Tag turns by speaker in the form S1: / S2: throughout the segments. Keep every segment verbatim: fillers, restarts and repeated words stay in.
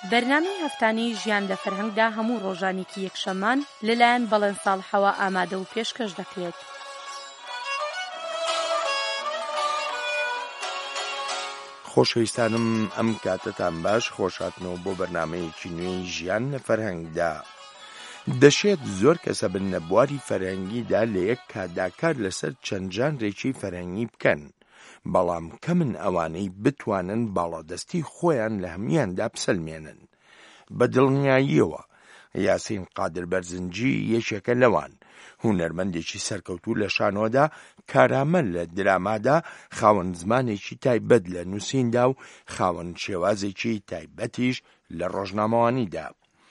S1: بەرنامەی هەفتانەی ژیان لە فەرهەنگدا هەموو ڕۆژانێکی یەکشەممان لەلایەن بەڵێن ساڵحەوە ئامادە و پێشکەش دەکرێت.
S2: خۆشەویستانم ئەم کاتتان باش، خۆشهاتنەوە بۆ بەرنامەیەکی نوێی ژیان لە فەرهەنگدا. دەشێت زۆر کەسە بن لە بواری فەرهەنگیدا لە یەک کاتدا کار لەسەر چەند ژانرێکی فەرهەنگی بکەن، بەڵام کەمن ئەوانەی بتوانن باڵادەستی خۆیان لە هەمویاندا بسەلمێنن. بە دڵنیاییەوە یاسین قادر بەرزنجی یەکێکە لەوان، هونەرمەندێکی سەرکەوتوو لە شانۆدا، کارامە لە درامادا، خاوەن زمانێکی تایبەت لە نووسیندا و خاوەن شێوازێکی تایبەتیش لە ڕۆژنامەوانیدا.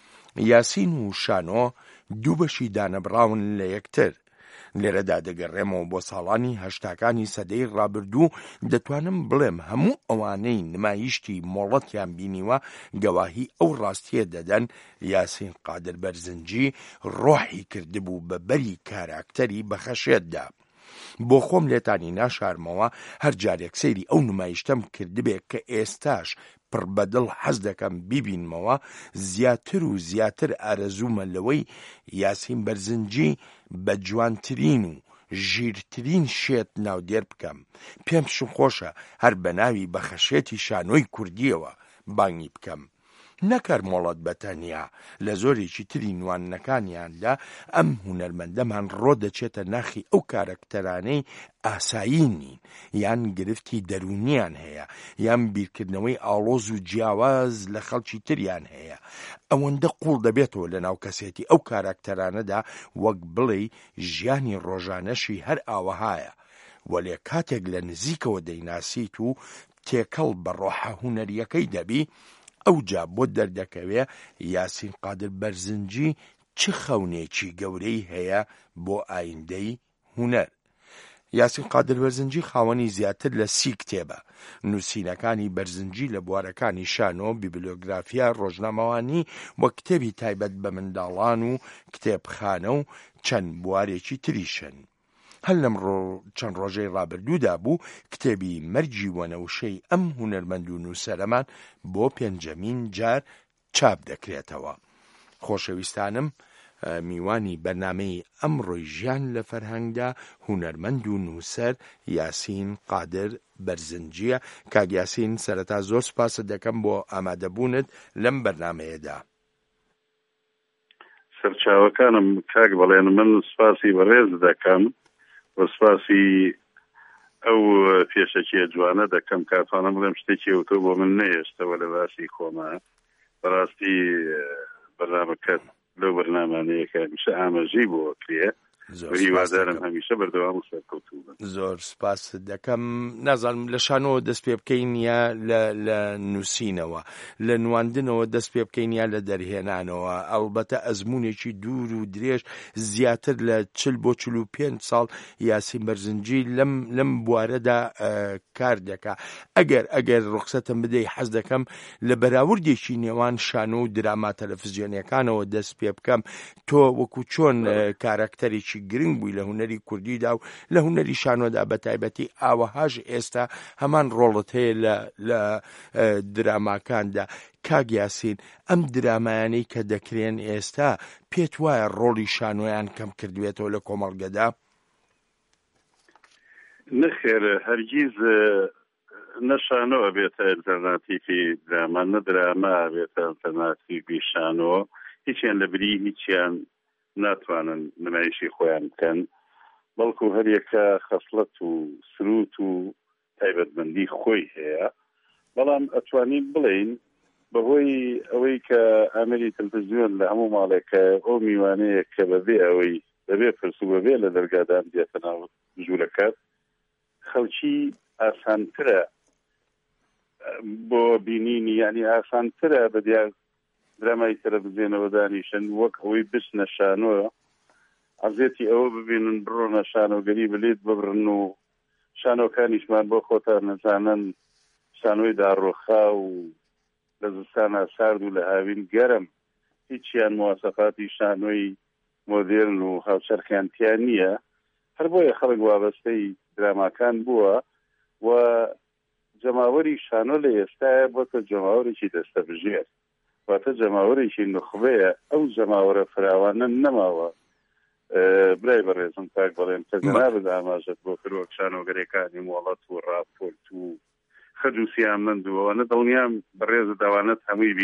S2: یاسین و شانۆ دوو بەشی دانەبراون لە یەکتر. لێرەدا دەگەڕێمەوە بۆ ساڵانی هەشتاکانی سەدەی ڕابردوو. دەتوانم بڵێم هەموو ئەوانەی نمایشتی مۆڵەتیان بینیوە گەواهی ئەو ڕاستیە دەدەن یاسین قادر بەرزنجی ڕۆحی کردبوو بە بەری کاراکتەری بەخەشێتدا. بۆ خۆم لێتانی ناشارمەوە هەر جارێک سەیری ئەو نمایشتەم کردبێت کە ئێستاش پڕ بەدڵ حەز دەکەم بیبینمەوە، زیاتر و زیاتر ئارەزوومە لەوەی یاسین بەرزنجی بە جوانترین و ژیرترین شێت ناودێر بکەم. پێم خۆشە هەر بە ناوی بەخەشێتی شانۆی کوردیەوە بانگی بکەم. نەکەر مۆڵەت بەتەنیا، لە زۆرێکی تری نوانەکانیاندا ئەم هونەرمەندەمان ڕۆ دەچێتە ناخی ئەو کارەکتەرانەی ئاسایی نین، یان گرفتی دەرونیان هەیە، یان بیرکردنەوەی ئاڵۆز و جیاواز لە خەڵکی تریان هەیە. ئەوەندە قوڵ دەبێتەوە لە ناو کەسێتی ئەو کارەکتەرانەدا وەک بڵێ ژیانی ڕۆژانەشی هەر ئاوەهایە، وەلێ کاتێک لە نزیکەوە دەیناسیت و تێکەڵ بە ڕۆحە هونەریەکەی دەبی، ئەو جا بۆ دەردەکەوێ یاسین قادر بەرزنجی چ خەونێکی گەورەی هەیە بۆ ئایندەی هونەر. یاسین قادر بەرزنجی خاوەنی زیاتر لە سی کتێبە. نووسینەکانی بەرزنجی لە بوارەکانی شانۆ، بیبلیۆگرافیا، ڕۆژنامەوانی و کتێبی تایبەت بە منداڵان و کتێبخانە و چەند بوارێکی تریشن. هەر لەم چەند ڕۆژەی ڕابردوودا بوو کتێبی مەرجی وەنەوشەی ئەم هونەرمەند و نووسەرەمان بۆ پێنجەمین جار چاپ دەکرێتەوە. خۆشەویستانم، میوانی بەرنامەی ئەمڕۆی ژیان لە فەرهەنگدا هونەرمەند و نووسەر یاسین قادر بەرزنجیە. کاک یاسین، سەرەتا زۆر سوپاست دەکەم بۆ ئامادەبوونت لەم بەرنامەیەدا.
S3: سەرچاوەکانم کاک بەڵێن من سوپاسی بەڕێز دەکەم، بە سوپاسی ئەو پێشەکیە جوانە دەکەم کاتوانم بڵێم شتێکی ئەوتۆ بۆ من نەهێشتەوە لە باسی خۆمە. بەڕاستی بەرنامەکەت لەو بەرنامانەیەکە هەمیشە ئاماژەی بۆ کرێ، هیوادارم هەمیشە بەردەوام و سەرکەوتوو بن.
S2: زۆر سپاس دەکەم. نازانم لە شانۆ دەست پێ بکەین یا لە نووسینەوە، لە نواندنەوە دەست پێ بکەین یا لە دەرهێنانەوە. ئەڵبەتە ئەزمونێکی دوور و درێژ زیاتر لە چل بۆ چل و پێنج ساڵ یاسین بەرزنجی لەم لەم بوارەدا کار دەکا. ئەگەر ئەگەر ڕوخسەتم بدەی حەز دەکەم لە بەراوردێکی نێوان شانۆ و دراما تەلەڤیزیۆنیەکانەوە دەست پێ بکەم. تۆ وەکو چۆن کارەکتەرێکی گرنگ بووی لە هونەری کوردیدا و لە هونەری شانۆدا بە تایبەتی، ئاوەهاژ ئێستا هەمان ڕۆڵت هەیە لە دراماکاندا. کاک یاسین، ئەم درامایانەی کە دەکرێن ئێستا پێت وایە ڕۆڵی شانۆیان کەم کردوێتەوە لە کۆمەڵگەدا؟
S3: نەخێر، هەرگیز نە شانۆ ئەبێتە ئەلتەرناتیڤی دراما، نە دراما ئەبێتە ئەلتەرناتیڤی شانۆ. هیچیان لە بری هیچیان ناتوانن نمایشی خۆیان بکەن، بەڵکو هەر یەکە خەسڵەت و سروت و تایبەتمەندی خۆی هەیە. بەڵام ئەتوانین بڵین بەهۆی ئەوەی کە ئامەری تەلەڤیزیۆن لە هەموو ماڵێکە ئەو میوانەیە کە بەبێ ئەوەی بەبێ پرسو بەبێ لە دەرگادان دێتە ناو ژوورەکەت، خەڵکی ئاسانترە بۆ بینینی، یعنی ئاسانترە بە دیار درامای تەلەڤیزیۆنەوە دانیشن وەک ئەوەی بچنە شانۆ، عەزێتی ئەوە ببینن بڕۆنە شانۆگەری بلێت ببڕن و شانۆکانیشمان بۆ خۆتان نەزانن شانۆی داڕۆخا و لە زستانە سارد و لە هاوین گەرم هیچیان مواسەفاتی شانۆی مۆدێرن و هاوچەرخیانتیان نییە. هەر بۆیە خەڵک وابەستەی دراماکان بووە و جەماوەری شانۆ لە ئێستایە بۆتە جەماوەرێکی دەستەبژێر. واتە جەماوەرێکی نخبەیە ئەو جەماوەرە فراوانە نەماوە برای بەڕێزم تاک بەڵێن کە جەنابەت ئاماژەت بۆ کردووە شانۆگەرەکانی مۆڵەت و ڕاپۆرت و خەج و سیامەند و ئەوانە دڵنیام بەڕێزت ئەوانەت هەمووی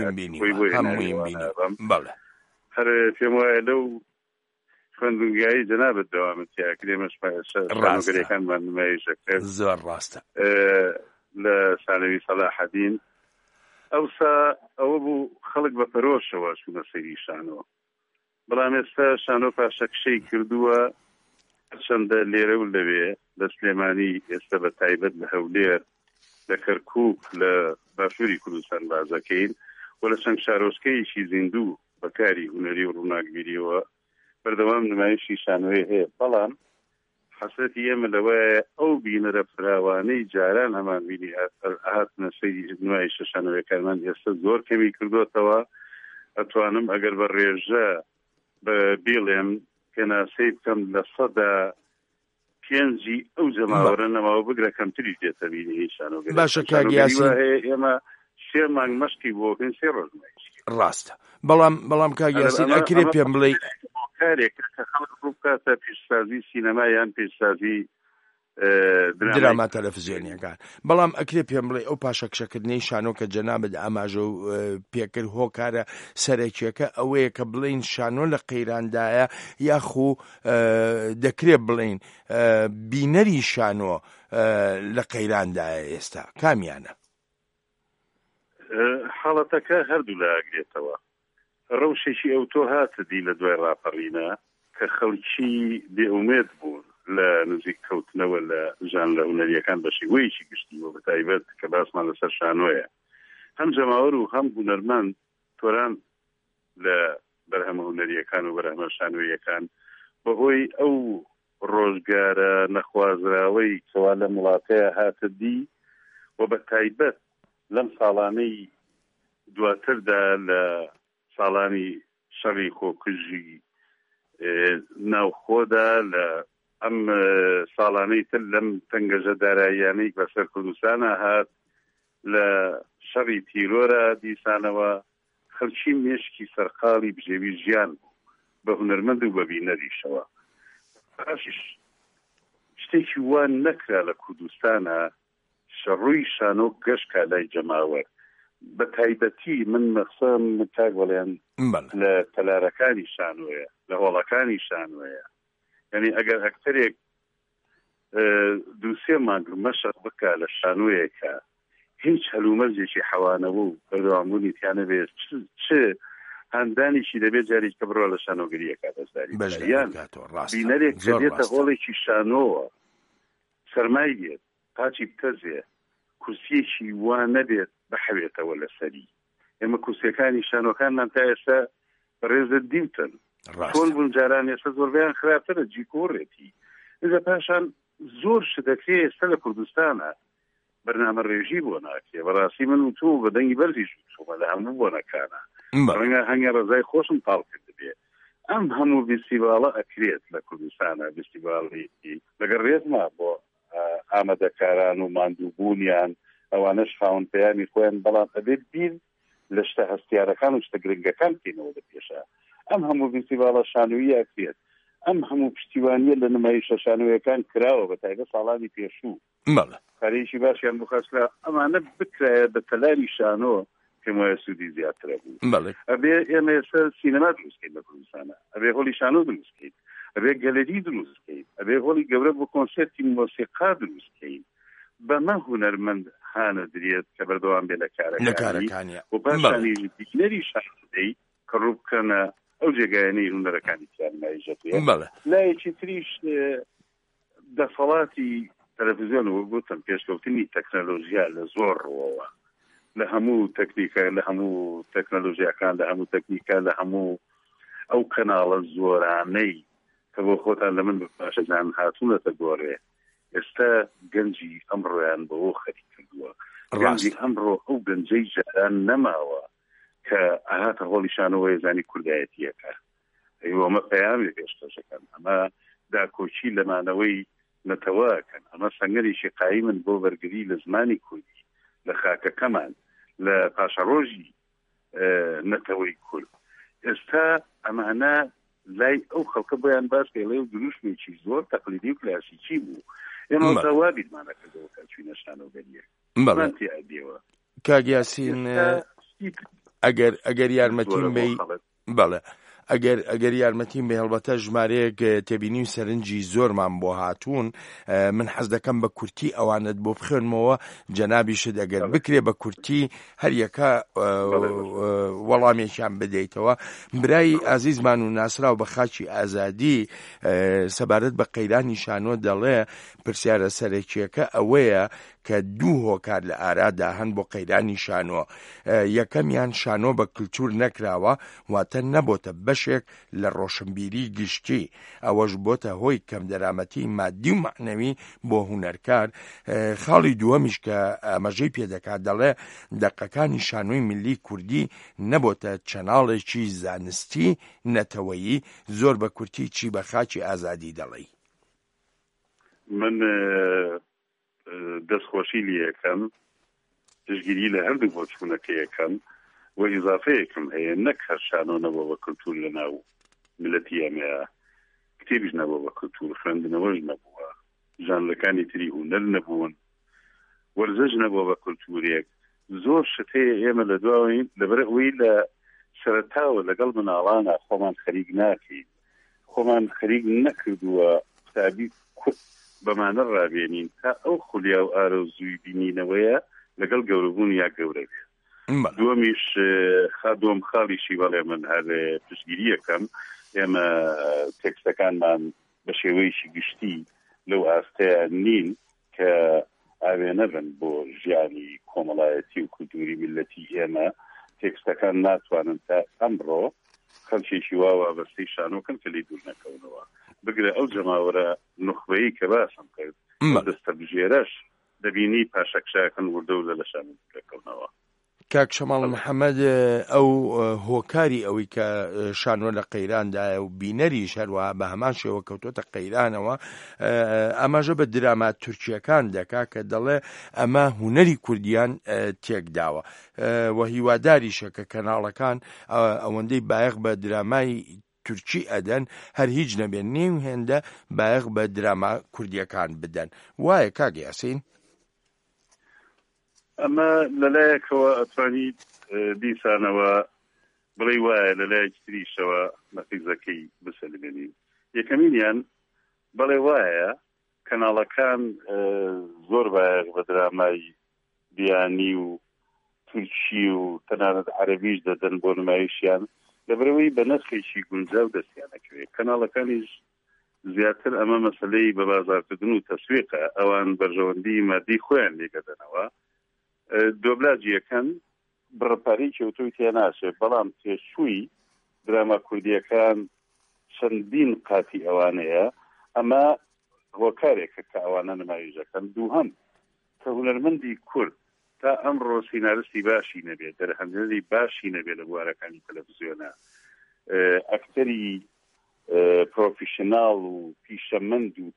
S3: بینی هەر پێم وایە لەو خوێندنگایی جەنابەت دەوامەتیا کرێمەش شانۆگەرەکانمان نمایشەکرد
S2: زۆر ڕاستە
S3: لە شانەوی سەلاحەدین ئەوسا ئەوە بوو خەڵک بە پەرۆشەوە چوونە سەیری شانۆ بەڵام ئێستا شانۆ پاشەکشەی کردووە چەندە لێرە و لەوێ لە سلێمانی ئێستا بە تایبەت لە هەولێر لە کەرکووک لە باشووری کوردستان بازەکەین و لە چەند شارۆچکەیەکی زیندوو بەکاری هونەری و ڕووناکبیریەوە بەردەوام نمایشی شانۆی هەیە بەڵام حەسەتی ئێمە لەوەیە ئەو بینەرە فراوانەی جاران هەمان بینی هاتنە سەیری نمایشە شانۆیەکانمان ئێستا زۆر کەمی کردوتەوە ئەتوانم ئەگەر بە ڕێژە بە بێڵێم پێناسەی بکەم لە سەدا پێنجی ئەو جەماوەرە نەماوە بگرە کەمتری دێتە بینی شانۆگەری
S2: باشە کاگیاسی
S3: ئێمە سێ مانگ مەشقی بۆ بکەین سێ ڕۆژ
S2: ڕاستە بەڵام بەڵام کاگیاسین ئەکرێ پێم بڵێ
S3: کارێک کە خەڵک ڕوو بکاتە پێشسازی سینەما یان پێشسازی
S2: دراما تەلەڤیزیۆنیەکان بەڵام ئەکرێ پێم بڵێ ئەو پاشەکشەکردنەی شانۆ کە جەنابەت ئاماژە و پێکرد هۆکارە سەرەکیەکە ئەوەیە کە بڵین شانۆ لە قەیراندایە یاخوو دەکرێت بڵین بینەری شانۆ لە قەیراندایە ئێستا کامیانە
S3: حاڵەتەکە هەردوو لاگرێتەوە ڕەوشێکی ئەو تۆ هاتە دی لە دوای ڕاپەڕینە کە خەڵکی بێئومێد بوون لە نزیک کەوتنەوە لە ژان لە هونەریەکان بەشی وەیەکی گشتیوە بە تایبەت کە باسمان لەسەر شانۆیە هەم جەماوەر و هەم هونەرمەند تۆران لە بەرهەمە هونەریەکان و بەرهەمە شانۆیەکان بەهۆی ئەو ڕۆژگارە نەخوازراوەی کەوا لە وڵاتەیە هاتە دی و بە تایبەت لەم ساڵانەی دواتردا لە ساڵانی شەڕی خۆکوژی ناوخۆدا لە ئەم ساڵانەی تر لەم تەنگەژە داراییانەی بەسەر کوردستانە هات لە شەڕی تیرۆرە دیسانەوە خەڵکی مێشکی سەرقاڵی بژێوی ژیان بە هونەرمەند و بە بینەریشەوە باشیش شتێکی وان نەکرا لە کوردستانە شەڕووی شانۆ گەشکا لای جەماوەر بە تایبەتی من مەخسەم تاک بەڵێن لە تەلارەکانی شانۆیە لە هۆڵەکانی شانۆیە یعنی ئەگەر ئەکتەرێک دووسێ مانگ مەشق بکە لە شانۆیەکە هیچ هەلومەرجێکی حەوانەوە و بەردەوامبوونی تیانە بێت چ هەندانێکی دەبێت جارێک کە بڕۆ لە شانۆگەریەکە دەستداری یان بینەرێک کە دێتە هۆڵێکی شانۆوە سەرمای بێت پاچی بتەزێ کورسیەکی وا نەبێت بەحەوێتەوە لەسەری ئێمە کورسیەکانی شانۆکانمان تا ئێستا بەڕێزە دیوتن چۆن بوون جاران ئێستا زۆربیان خراپترە جیکۆڕێتی ئێستا پاشان زۆر شتەکرێ ئێستا لە کوردستانە بەرنامە ڕێژی بۆ ناکرێ بەڕاستی من و تۆ بە دەنگی بەرزیش چوومە لە هەموو بۆنەکانە ڕەنگە هەنگە ڕزای خۆشم پاڵ کرد بێ ئەم هەموو فیستیڤاڵە ئەکرێت لە کوردستانە فیستیڤاڵی لەگەر ڕێزما بۆ ئامادەکاران و ماندووبوونیان ئەوانەش خاوەنپەیانی خۆیان بەڵام ئەبێت بیر لە شتە هەستیارەکان و شتە گرنگەکان بکەینەوە لە پێشە ئەم هەموو فیستیڤاڵە شانۆیی ئەکرێت ئەم هەموو پشتیوانیە لە نمایشە شانۆیەکان کراوە بە تایبەت ساڵانی پێشوو کارێکی باشیان بخەسرا ئەمانە بکرایە بە تەلاری شانۆ پێم وایە سوودی زیاترە بوو ئەبێ ئێمە ئێستا سینەما دروستکەین لە کوردستانە ئەبێ هۆڵی شانۆ دروستکەین ئەبێ گەلەری دروستکەین ئەبێ هۆڵی گەورە بۆ کۆنسێرتی مۆسیقا دروستکەین بەمە هونەرمەند هانە درێت کە بەردەوام بێ لە کارەکانی و پاشانی بینەری شانۆدەی کە ڕوو بکەنە ئەو جێگایانەی هونەرەکانی تیان مایژەتێ لایەکی تریش دەسەڵاتی تەلەڤیزیۆن و گوتم پێشکەوتنی تەکنەلۆژیا لە زۆر ڕۆوە لە هەموو تەکنیکە لە هەموو تەکنەلۆژیاکان لە هەموو تەکنیکە لە هەموو ئەو کەناڵە زۆرانەی کە بۆ خۆتان لە من باشەجان هاتوونەتە گۆڕێ ئێستا گەنجی ئەمڕۆیان بەوە خەری کردووە گەنجی ئەمڕۆ ئەو گەنجەی جاران نەماوە کە ئاهاتە هۆڵی شانۆوە زانی کوردایەتیەکە ئەوەمە پەیامی پێشکەشەکەن ئەمە داکۆچی لەمانەوەی نەتەواکەن ئەمە سەنگەریشی قایمن بۆ بەرگری لە زمانی کوردی لە خاکەکەمان لە پاشەڕۆژی نەتەوەی کورد ئێستا ئەمانە لای ئەو خەڵکە بۆیان باش پێڵێ و دروشمێکی زۆر تەقلیدی و کلاسیکی بوو ئێمە جوابیتمانەکردەوە کە چوینە شانۆگەریەک بەڵێ
S2: کاگیاسین ئەگەر ئەگەر یارمەتیم بی بەڵێ ئەگەر ئەگەر یارمەتیم بێ هەڵبەتە ژمارەیەک تێبینی و سەرنجی زۆرمان بۆ هاتوون من حەز دەکەم بە کورتی ئەوانت بۆ بخوێنمەوە جەنابیشت ئەگەر بکرێ بە کورتی هەر یەکە وەڵامێکیان بدەیتەوە. برای ئازیزمان و ناسراو بە خاچی ئازادی سەبارەت بە قەیرانی شانۆ دەڵێ پرسیارە سەرەکیەکە ئەوەیە کە دوو هۆکار لە ئارادا هەن بۆ قەیرانی شانۆ. یەکەمیان شانۆ بە کللتور نەکراوە واتە نەبۆتە بەشێک لە ڕۆشنبیری گشتی، ئەوەش بۆتە هۆی کەم دەرامەتی مادی و معنەوی بۆ هونەرکار. خاڵی دووەمیش کە ئاماژەی پێدەکات دەڵێ دەقەکانی شانۆی ملی کوردی نەبۆتە چەناڵێکی زانستی نەتەوەیی. زۆر بە کورتی چی بە خاچی ئازادی دەڵێی؟
S3: من دەستخۆشی لێ یەکەم پشتگیری لە هەردوو بۆ چوونەکە یەکەم و ئیزافەیەکم هەیە نەک هەر شانۆ نەبووە بە کللتور لە ناو ملەتی ئەمەیە، کتێبیش نەبووە بە کللتور، خوێندنەوەش نەبووە، ژانرەکانی تری هونەر نەبوون، وەرزش نەبووە بە کللتورێک. زۆر شت هەیە ئێمە لە دواوین لەبەر ئەوەی لە سەرەتاوە لەگەڵ مناڵانە خۆمان خەریک ناکەین، خۆمان خەریک نەکردووە قوتابی کورد بەمانە ڕابێنین تا ئەو خولیا و ئارەزووی بینینەوەیە لەگەڵ گەورەبوون یا گەورە بێت. دووەمیش دووەم خاڵیشی بەڵێ من هەر پشتگیری یەکەم ئێمە تێکستەکانمان بە شێوەیەکی گشتی لەو ئاستەیە نین کە ئاوێنە بن بۆ ژیانی کۆمەڵایەتی و کولتوری میلەتی ئێمە. تێکستەکان ناتوانن تا ئەمڕۆ خەڵکێکی وا وابەستەی شانۆکەن کە لێی دوور نەکەونەوە. بگرە ئەو جەماوەرە نخبەیی کە باسم کرد دەستە بژێرەش دەبینی پاشەکشاکەن وردە و لە شانۆ دەکەونەوە.
S2: کاک شەماڵ محەممەد ئەو هۆکاری ئەوەی کە شانۆ لە قەیراندایە و بینەریش هەروەها بە هەمان شێوە کەوتۆتە قەیرانەوە ئەماژە بە درامات تورکیەکان دەکا کە دەڵێ ئەمە هونەری کوردیان تێکداوە و هیواداریشە کە کەناڵەکان ئەوەندەی بایەخ بە درامای تورکی ئەدەن هەر هیچ نەبێن نێو هێندە بایەخ بە دراما کوردیەکان بدەن. وایە کاک یاسین؟
S3: ئەمە لەلایەکەوە ئەتوانیت دیسانەوە بڵێ وایە لەلایەکی تریشەوە نەفیزەکەی بسەلمێنین. یەکەمینیان بڵێ وایە کەناڵەکان زۆر بایەخ بە درامای بیانی و تورکی و تەنانەت عەرەبیش دەدەن بۆ نمایشیان لەبەرەوەی بە نرخێکی گونجاو دەستیانەکەوێت. کەناڵەکانیش زیاتر ئەمە مەسەلەی بە بازارکردن و تەسویقە، ئەوان بەرژەوەندی مادی خۆیان لێگەدەنەوە، دۆبلاجیەکەن بڕپاری کەوتوی تێناچێت، بەڵام پێشووی دراما کوردیەکان چەندین قاتی ئەوانەیە. ئەمە هۆکارێکە کە ئەوانە نمایشەکەن. دووهەم کە هونەرمەندی کورد تا ئەمڕۆ سینارستی باشی نەبێت، دەرهەنجەری باشی نەبێت لە بوارەکانی تەلەڤیزیۆنە، ئەکتەری پرۆفیشناڵ و پیشەمەند و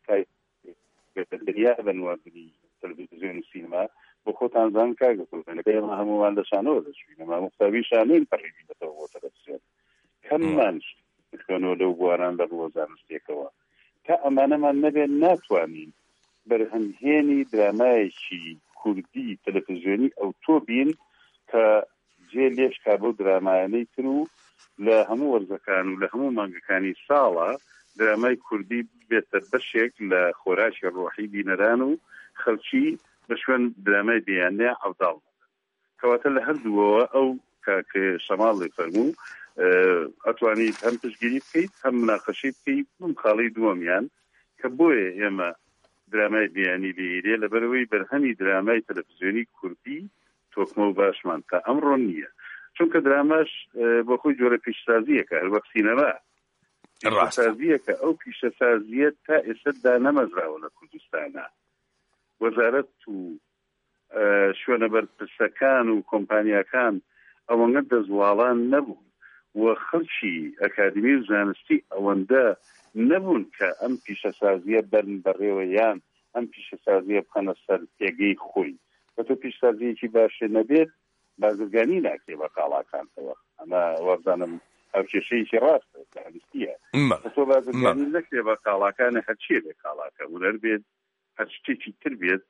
S3: دنیا بنوابنی تەلەڤیزیۆن و سینما بۆ خۆتان زان کاگەکە ئێمە هەمووان لە شانۆ دەچوین، ئەمە مختاوی شانۆین پەڕێبینەتەوە بۆ تەلەڤیزیۆن کەممان خوێنەوە لەو بواران لە بۆ زانستێکەوە. تا ئەمانەمان نەبێت ناتوانین بەرهەمهێنی درامایەکی کوردی تەلەڤیزیۆنی ئەو تۆ بین کە جێ لێش کا بۆ درامایانەی تر و لە هەموو وەرزەکان و لە هەموو مانگەکانی ساڵە درامای کوردی بێتە بەشێک لە خۆراکی ڕۆحی بینەران و خەڵکی بە شوێن درامای بیانەیە ئەوداڵ کەواتە لە هەردووەوە ئەو کاکە شەماڵی فەرموو ئەتوانیت هەم پشتگیری بکەیت هەم مناقەشەی بکەیت. بم خاڵی دووەمیان کە بۆیە ئێمە درامای بیانی لێرێ لەبەرەوەی بەرهەمی درامای تەلەڤیزیۆنی کوردی تۆکمە و باشمان تا ئەمڕۆ نییە، چونکە دراماش بۆ خۆی جۆرە پیشسازیەکە هەر وەک سینەما پیشسازیەکە. ئەو پیشەسازیە تا ئێستا دانەمەزراوە لە کوردستانە. وەزارەت و شوێنە بەرپرسەکان و کۆمپانیاکان ئەوەنگە دەزواڵان نەبوون و خەڵکی ئەکادمی و زانستی ئەوەندە نەبوون کە ئەم پیشەسازیە بەرن بەڕێوە یان ئەم پیشەسازیە بخەنە سەر پێگەی خۆی. بە تۆ پیشسازیەکی باشێ نەبێت بازرگانی ناکرێ بە کاڵاکانتەوە ئەمە وەبزانم ئەو کێشەیەکی ڕاستە دانیستیە تۆ بازرگانی نەکرێ بە کاڵاکانە هەرچیە بێ کاڵاکە هونەر بێت هەر شتێکی تر بێت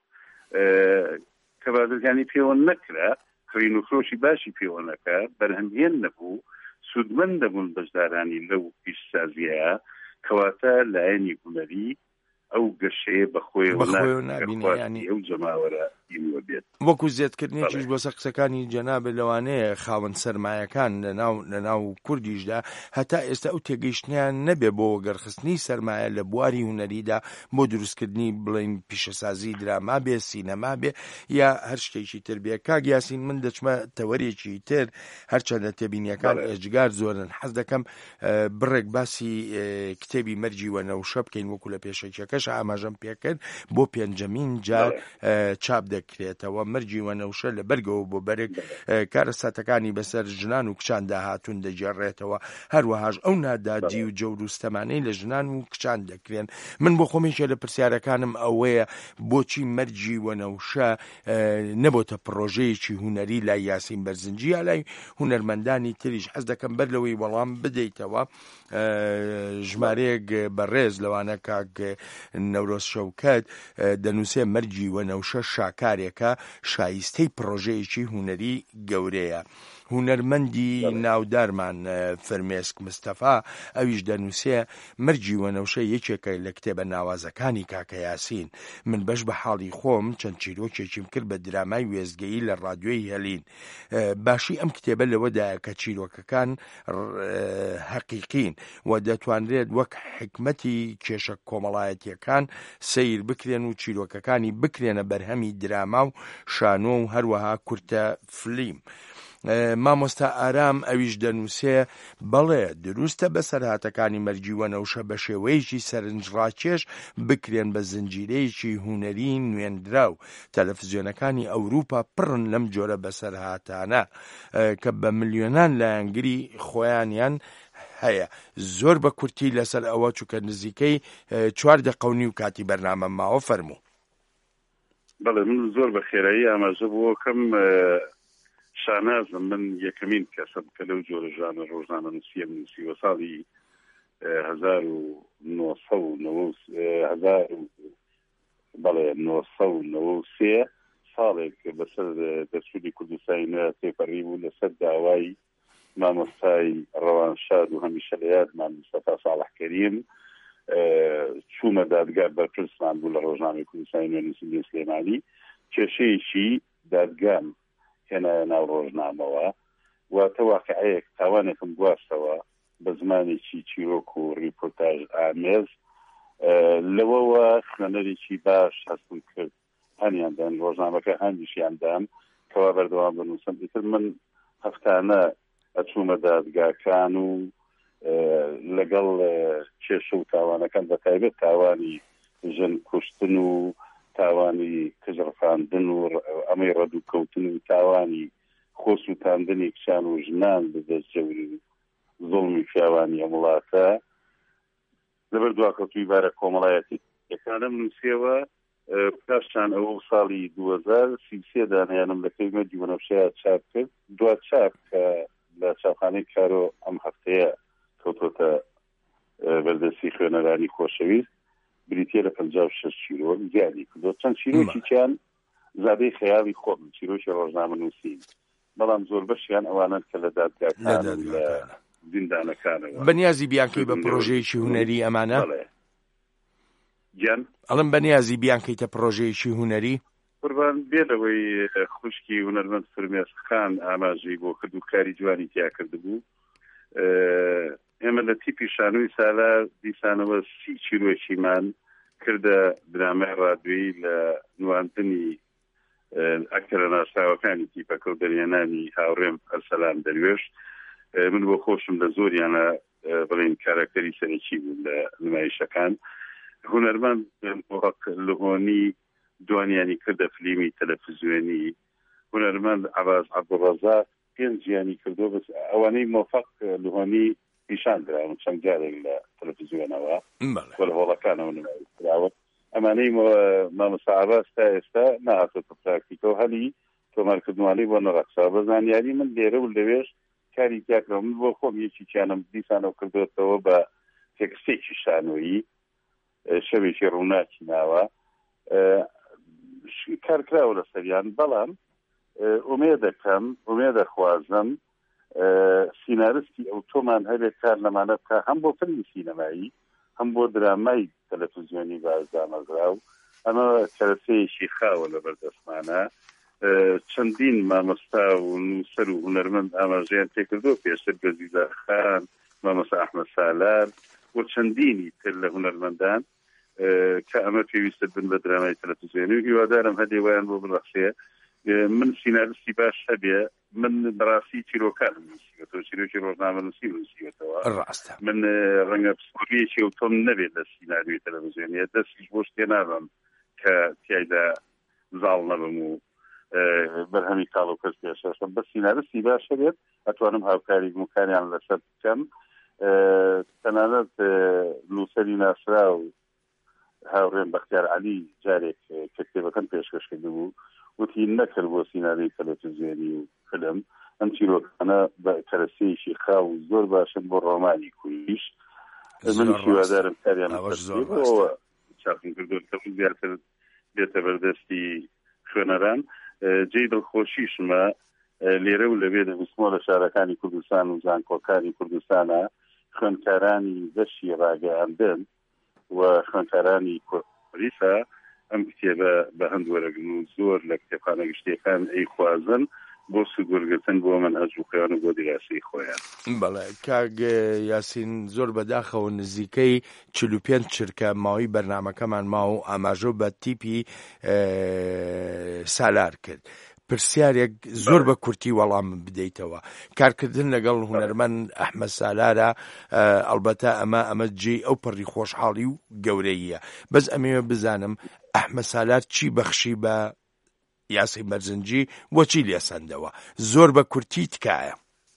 S3: کە بازرگانی پێوە نەکرا کڕین و فرۆشی باشی پێوە نەکە بەرهەمهێن نەبوو سوودمەند دەبوون بەشدارانی لەو پیشسازیەیە کەواتە لایەنی هونەری ئەو گەشەیە بەخۆی نابینی ئەو جەماوەرە ئینوە بێت
S2: وەکو زیادکردنێکیش بۆ سەر قسەکانی جەناب لەوانەیە خاوەن سەرمایەکان لەناو لەناو کوردیشدا هەتا ئێستا ئەو تێگەیشتیان نەبێ بۆ وەگەرخستنی سەرمایە لە بواری هونەریدا بۆ دروستکردنی بڵین پیشەسازی دراما بێ سینەما بێ یا هەر شتێکی تر بێ کاک یاسین من دەچمە تەوەرێکی تر هەرچەندە تێبینیەکان ئێجگار زۆرن حەز دەکەم بڕێک باسی کتێبی مەرجی وەنەوشە بکەین وەکو لە پێشەکیەکەش ئاماژەم پێکرد بۆ پێنجەمین جار چاپ دەکرێتەوە مەرجی وەنەوشە لە بەرگەوە بۆ بەرێک کارەساتەکانی بەسەر ژنان و کچان داهاتوون دەجێڕێتەوە هەروەهاش ئەو ناداجی و جەور و ستەمانەی لە ژنان و کچان دەکرێن من بۆ خۆمیشە لە پرسیارەکانم ئەوەیە بۆچی مەرجی وەنەوشە نەبۆتە پرۆژەیەکی هونەری لای یاسین بەرزنجی یا لای هونەرمەندانی تریش حەز دەکەم بەر لەوەی وەڵام بدەیتەوە ژمارەیەک بەڕێز لەوانە کاک نەورۆز شەوکەت دەنووسێ مەرجی وەنەوشە شاکارێکە شایستەی پرۆژەیەکی هونەری گەورەیە هونەرمەندی ناودارمان فەرمێسک مستەفا ئەویش دەنووسێ مەرجی وەنەوشە یەکێکە لە کتێبە ناوازەکانی کاکە یاسین من بەش بە حاڵی خۆم چەند چیرۆکێکیم کرد بە درامای وێزگەیی لە ڕادیۆی هەلین باشی ئەم کتێبە لەوەدایە کە چیرۆکەکان حەقیقین و دەتوانرێت وەک حکمەتی کێشە کۆمەڵایەتیەکان سیر بکرێن و چیرۆکەکانی بکرێنە بەرهەمی دراما و شانۆ و هەروەها کورتە فلیم مامۆستا ئارام ئەویش دەنووسێ بەڵێ دروستە بەسەرهاتەکانی مەرجی وەنەوشە بە شێوەیەکی سەرنجڕاکێش بکرێن بە زنجیرەیەکی هونەری نوێندراو تەلەڤیزیۆنەکانی ئەوروپا پڕن لەم جۆرە بەسەرهاتانە کە بە ملیۆنان لایەنگری خۆیانیان هەیە زۆر بە کورتی لەسەر ئەوە چووکە نزیکەی چوار دەقەونی و کاتی بەرنامە ماوە فەرموو
S3: بەڵێ من زۆر بە خێرایی ئاماژە بووە کەم شانازم من یەکەمین کەسم کە لەو جۆرە ژانە ڕۆژنامە نووسیە نووسیوە ساڵی هەزار و نۆسە و هەزار بەڵێ نۆسە و نەوە و سێ ساڵێک بەسەر دەرچوونی کوردستانی نوێ تێپەڕی بوو لەسەر داوای مامۆستای ڕەوانشاد و هەمیشە لە یادمان مستەفا ساڵح کەریم چوومە دادگا بەرپرسمان بوو لە ڕۆژنامەی کوردستانی نوێ نووسین سلێمانی کێشەیەکی دادگام هێنا ناو ڕۆژنامەوە واتە واقعەیەک تاوانێکم گواستەوە بە زمانێکی چیرۆک و ریپۆرتاژ ئامێز لەوەوە خوێنەرێکی باش هەستم کرد هەنیاندان ڕۆژنامەکە هەندیشیاندام کەوا بەردەوام بنووسم دیتر من هەفتانە ئەچوومە دادگاکان و لەگەڵ کێشە و تاوانەکان بە تایبەت تاوانی ژن کوشتن و تاوانی کژڕفاندن و ئەمەی ڕەدووکەوتن و تاوانی خۆسووتاندنی کچان و ژنان بەدەست جەوری زوڵمی پیاوانی وڵاتە لەبەر دواکەوتوی بارە کۆمەڵایەتی یەکانم نووسیەوە پاشان ئەوە ساڵی دوو هەزار سیسێ دانیانم لە کەیمەرجی وەنەوشەیە چاپ کرد دوا چاپ کە لە چاپخانەی کارۆ ئەم هەفتەیە کەوتۆتە بەردەستی خوێنەرانی خۆشەویست بریتە لە پەنجا و شەش چیرۆک زیادی کردو چەند چیرۆکی چیان زادەی خەیاڵی خۆم چیرۆکی ڕۆژنامە نووسین بەڵام زۆر بەشیان ئەوانن کە لە دادگاکان لە زیندانەکانەوە
S2: بەنیازی بیانکەی بە پرۆژەیەکی هونەری ئەمانە
S3: گیان
S2: ئەڵم بەنیازی بیانکەیتە پرۆژەیەکی هونەری
S3: قوربان بێلەوەی خوشکی هونەرمەند فرمێسخان ئاماژەی بۆ کرد و کاری جوانی تیا کردبوو ئێمە لە تیپی شانووی سالا دیسانەوە سی چیرۆکیمان کردە درامای ڕادیۆیی لە نواندنی ئەکتەرە ناسراوەکانی تیپەکە و دەریێنانی هاوڕێم ئەرسەلام دەروێش من بۆ خۆشم لە زۆریانە بڵین کارکتەری سەرەکی بوو لە نمایشەکان هونەرمەند لەهۆنی دوانیانی کردە فلیمی تەلەڤیزیۆنی هونەرمەند عەباس عەبدوڕەزاق پێنجیانی کردو بەس ئەوانەی مۆفەق لەهۆنی پیشان دراون چەند جارێک لە تەلەڤیزیۆنەوە وە لە هۆڵەکانەوە نمایشکراوە ئەمانەی مامۆستا عەباس تا ئێستا نهاتۆتە پراکتیکەوە هەلی تۆمارکردوانەی بۆ نەڕەخسا بە زانیاری من لێرە و لەوێش کاری تیاکرا من بۆ خۆم یەکی چیانم دیسانەوە کردوێتەوە بە تێکستێکی شانۆیی شەوێکی ڕووناکی ناوە کارکراوە لە سەریان بەڵام ئومێ دەکەم ئومێ دەخوازم سینارستی ئەو تۆمان هەبێت کار لەمانە بکە هەم بۆ فیلمی سینەمایی هەم بۆ درامای تەلەڤیزیۆنی بازدامەزراو ئەمە کەرەسەیەکی خاوە لە بەردەستمانە چەندین مامۆستا و نووسەر و هونەرمەند ئاماژەیان تێکردو پێشتر گەزیزە خان مامۆستا ئەحمەد سالار و چەندینی تر لە هونەرمەندان کە ئەمە پێویستە بن بە درامای تەلەڤیزیۆنی و هیوادارم هەندێک وایان بۆ بڕەخسێ من سینارستی باش هەبێ من بەڕاستی چیرۆکانم نووسیوەتەوە چیرۆکی ڕۆژنامە نووسی نووسیوەتەوە من ڕەنگە پسکوڵیەکی ئەو تۆم نەبێت لە سیناریۆی تەلەڤیزیۆنیە دەستیش بۆ شتێ ناڕم کە تیایدا زاڵ نەبم و بەرهەمی کاڵ و کەس پێشەشم بە سینارستی باش هەبێت ئەتوانم هاوکاری گومکاریان لەسەر بکەم تەنانەت نووسەری ناسرا و هاوڕێن بەختیار عەلی جارێک کە کتێبەکەم پێشکەش کردبوو وتی نەکرد بۆ سیناریۆی تەلەڤیزیۆنی و فیلم ئەم چیرۆکانە بە کەرەسەیەکی خاو زۆر باشن بۆ ڕۆمانی کوردیش من هیوادارم کاریان بۆەوە چاقم کردوکەم زیاتر بێتە بەردەستی خوێنەران جێی دڵخۆشیشمە لێرە و لەوێ دەبستمەوە لە شارەکانی کوردستان و زانکۆکانی کوردستانە خوێندکارانی بەشی ڕاگەیاندن و خوێندکارانی کوردیسە ئەم کتێبە بە هەند وەرەگرن و زۆر لە کتێبخانە گشتیەکان ئەی خوازن بۆ سوگورگرتن بۆ مەنهەج و خوێن و بۆ دیاسی خۆیان.
S2: بەڵێ کاک یاسین زۆر بەداخەوە نزیکەی چل و پێنج چرکە ماوەی بەرنامەکەمان ماوە و ئاماژە بە تیپی سالار کرد. پرسیارێک زۆر بە کورتی وەڵام بدەیتەوە. کارکردن لەگەڵ هونەرمەند ئەحمەد سالارە ئەڵبەتە ئەمە ئەمە جێی ئەو پەڕی خۆشحاڵی و گەورەییە. بەس ئەمەوێ بزانم ئەحمەد سالار چی بەخشی بە یاسین بەرزنجی بۆچی لێسەندەوە زۆر بە کورتی تکایە.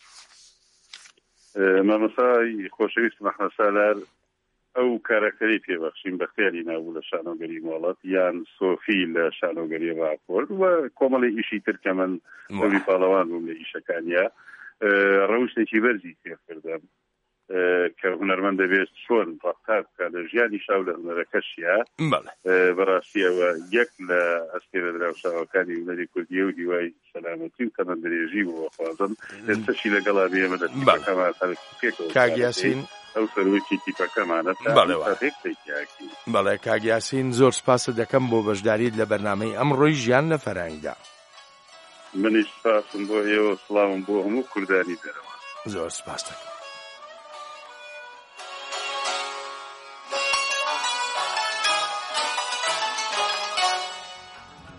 S3: مامۆستای خۆشەویست ئەحمەد سالار ئەو کارەکەری پێبەخشین بەختیاری نابوو لە شانۆگەری مۆڵەت یان سۆفی لە شانۆگەری ڕاپۆرت و کۆمەڵی ئیشی تر کە من ئەوی پاڵەوان بووم لە ئیشەکانیە ڕەوشتێکی بەرزی تێکردم کە هونەرمەند دەبێت چۆن ڕەفتار بکات لە ژیانی شاو لە هونەرەکەشیە بەڕاستیەوە یەک لە ئەستێرە دراوشاوەکانی هونەری کوردیە و هیوای سەلامەتی و تەمەندرێژی بووە خوازم ئێستاشی لەگەڵا بێمە دەستەکەمان پێکەوە
S2: کاک یاسین
S3: ئەو سەرۆکی تیپەکەمانە
S2: بەڵێ کاک یاسین زۆر سپاسە دەکەم بۆ بەشداریت لە بەرنامەی ئەمڕۆی ژیان لە فەرهەنگدا.
S3: منیش سپاسم بۆ ئێوە سڵاوم بۆ هەموو کوردانی دەرەوە.
S2: زۆر سپاس دەکەم.